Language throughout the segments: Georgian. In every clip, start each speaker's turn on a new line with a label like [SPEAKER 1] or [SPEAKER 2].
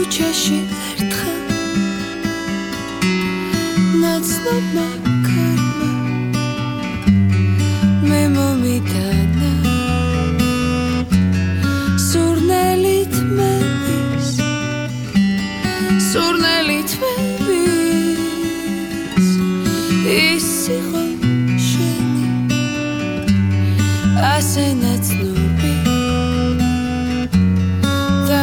[SPEAKER 1] ქუჩაში ერთხელ ნაცნობმა ქარმა მე მომიტანა სურნელით მევის სურნელით მევის ის იყო შენი ასე ნაცნობი და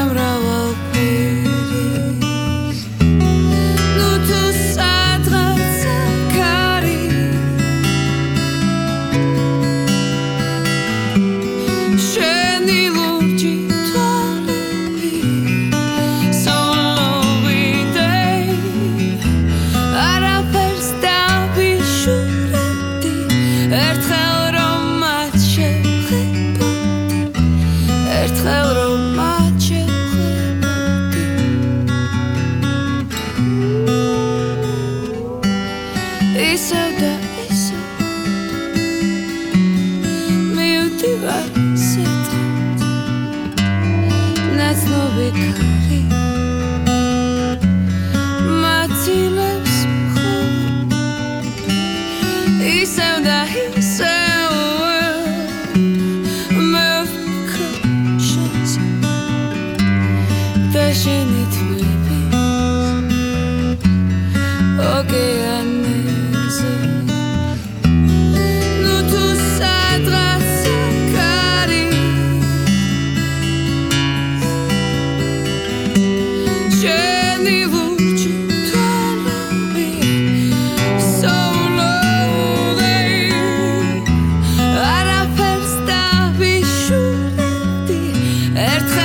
[SPEAKER 1] მრავალფერის ნუ თუ სადღაცა ქარი შენი ლურჯი თვალები სოლოვიდეი არაფერს დავიშურებდი ერთხელ რომ მათ შევხედოდი ერთხელ რომ მათ შევხედოდი ისევ და ისევ მივდივარ სეტად ნაცნობი ქარი მაცილებს მხოლოდ ისევ და ისევ მე ვფიქრობ შენზე და შენი თმების ოკეანეზე ნუ თუ სადღაცა ქარი შენი ლურჯი თვალები სოლოვიდეი არაფერს დავიშურებდი ერთხელ